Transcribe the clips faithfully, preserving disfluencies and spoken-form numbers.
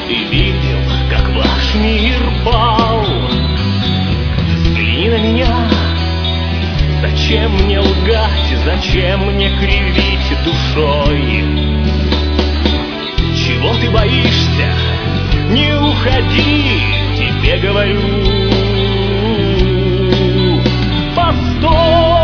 ты видел, как ваш мир пал. Взгляни на меня. Зачем мне лгать, зачем мне кривить душой? Чего ты боишься? Не уходи, тебе говорю. Постой!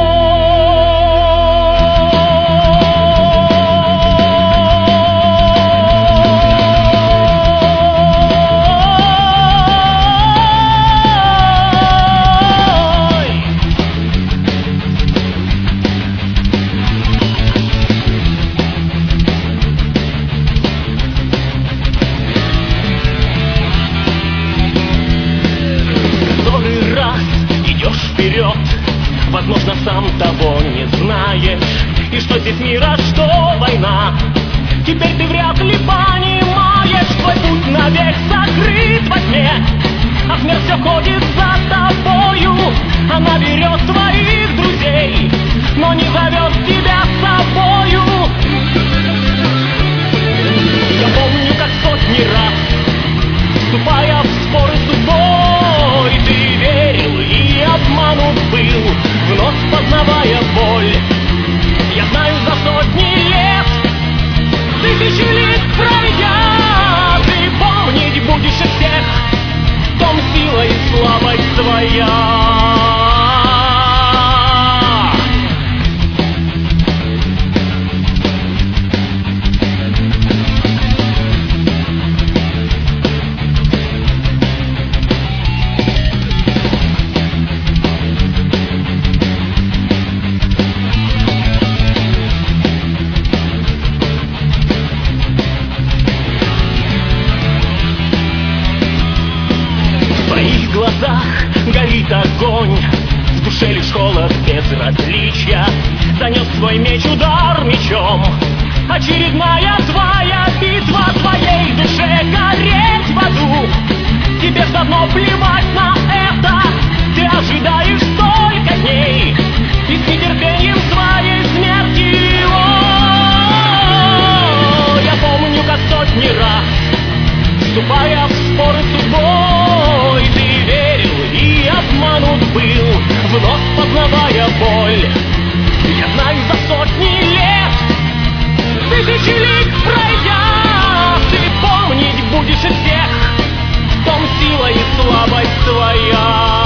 Возможно, сам того не знаешь. И что здесь мир, а что война. Теперь ты вряд ли понимаешь. Твой путь навек закрыт во тьме, а смерть все ходит за тобою. Она берет твоих друзей, но не зовет тебя с собою. Я помню, как сотни раз, вступая в споры с судьбой, ты верил и обманут был, вновь познавая боль. Я знаю, за сотни лет, тысячи лет пройдя, ты помнить будешь и всех, в том сила и слабость твоя. В глазах горит огонь, в душе лишь холод безразличия. Занес свой меч, удар мечом. Очередная твоя битва, твоей душе гореть в аду. Тебе ж давно плевать на это, ты ожидаешь столько дней и с нетерпением своей смерти. О, я помню, как сотни раз, вступая в споры с судьбой, ты верил и обманут был, вновь познавая боль. Я знаю, за сотни лет, тысячи лет пройдя, ты помнить будешь и всех, в том сила и слабость твоя.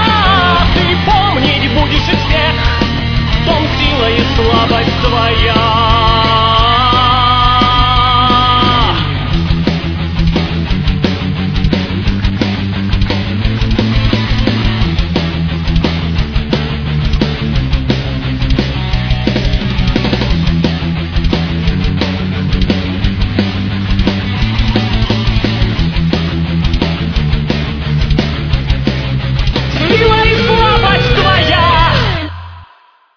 Слабость твоя.